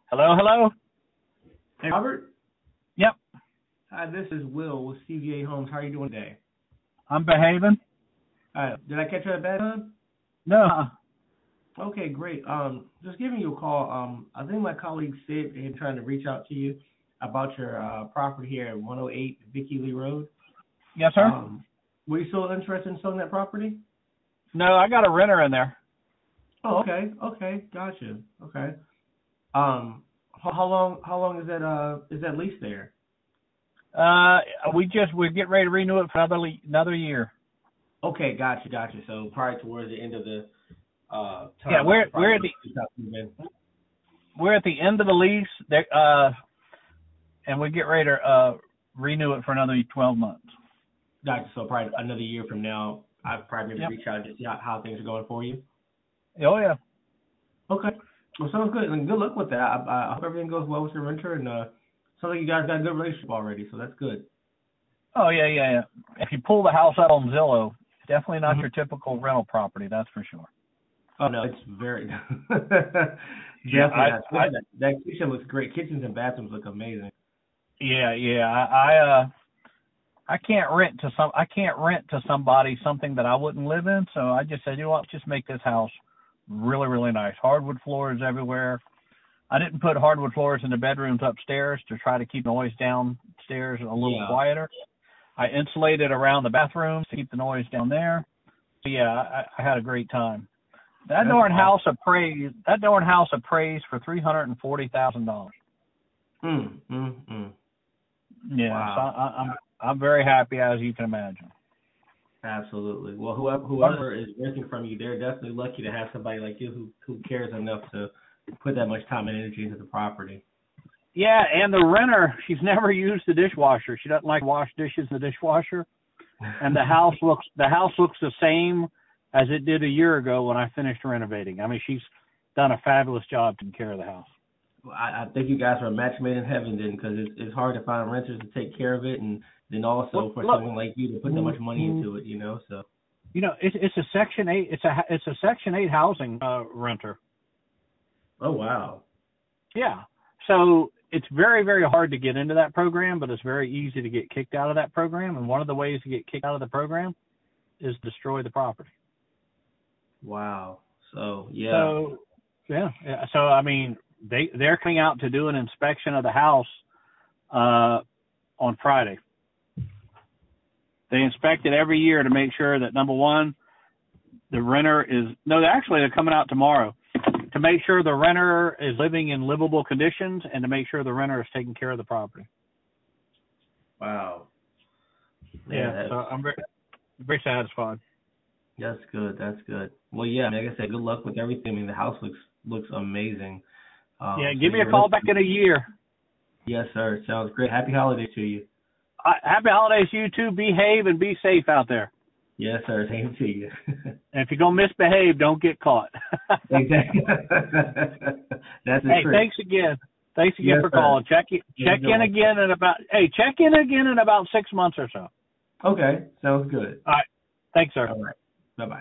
Hello, hello. Hey, Robert. Yep, Hi, this is Will with CVA Homes. How are you doing today? I'm behaving. Did I catch you at a bad time? No, Okay, great. Just giving you a call. I think my colleague Sid is trying to reach out to you about your property here at 108 Vicky Lee Road. yes, sir. Were you still interested in selling that property? No, I got a renter in there. Oh, okay, okay, gotcha. Okay. How long is that lease there? We're getting ready to renew it for another year. Okay, gotcha. So probably towards the end of the term. Yeah, we're at the end of the lease. And we get ready to renew it for another 12 months. Gotcha. So probably another year from now, I'd probably maybe reach out to see how things are going for you. Oh yeah. Okay. Well, sounds good. And good luck with that. I hope everything goes well with your renter. And sounds like you guys got a good relationship already, so that's good. Oh yeah. If you pull the house up on Zillow, it's definitely not your typical rental property. That's for sure. Oh no, it's very Yeah, definitely. That kitchen looks great. Kitchens and bathrooms look amazing. Yeah. I can't rent to somebody something that I wouldn't live in. So I just said, you know what, just make this house really, really nice. Hardwood floors everywhere. I didn't put hardwood floors in the bedrooms upstairs to try to keep noise downstairs a little quieter. I insulated around the bathrooms to keep the noise down there. So yeah, I had a great time. That darn house appraised for $340,000. Yeah, Wow. so I'm very happy, as you can imagine. Absolutely. Well, whoever is renting from you, they're definitely lucky to have somebody like you who cares enough to put that much time and energy into the property. Yeah, and the renter, she's never used the dishwasher. She doesn't like to wash dishes in the dishwasher. And the house looks the same as it did a year ago when I finished renovating. I mean, she's done a fabulous job taking care of the house. Well, I think you guys are a match made in heaven then, because it's hard to find renters to take care of it, and then also for someone like you to put that much money into it, So it's a Section 8. It's a Section 8 housing renter. Oh wow. Yeah. So it's very, very hard to get into that program, but it's very easy to get kicked out of that program. And one of the ways to get kicked out of the program is destroy the property. Wow. So yeah. So I mean, they're coming out to do an inspection of the house on Friday. They inspect it every year to make sure that, number one, the renter they're coming out tomorrow to make sure the renter is living in livable conditions and to make sure the renter is taking care of the property. Wow. Yeah, so I'm very, very satisfied. That's good. Well, yeah, like I said, good luck with everything. I mean, the house looks amazing. Give me a call back in a year. Yes, sir. Sounds great. Happy holidays to you. Happy holidays to you too. Behave and be safe out there. Yes, sir. Same to you. And if you're going to misbehave, don't get caught. Exactly. That's the trick. Thanks again. Thanks again for calling. Check in again in about 6 months or so. Okay. Sounds good. All right. Thanks, sir. All right.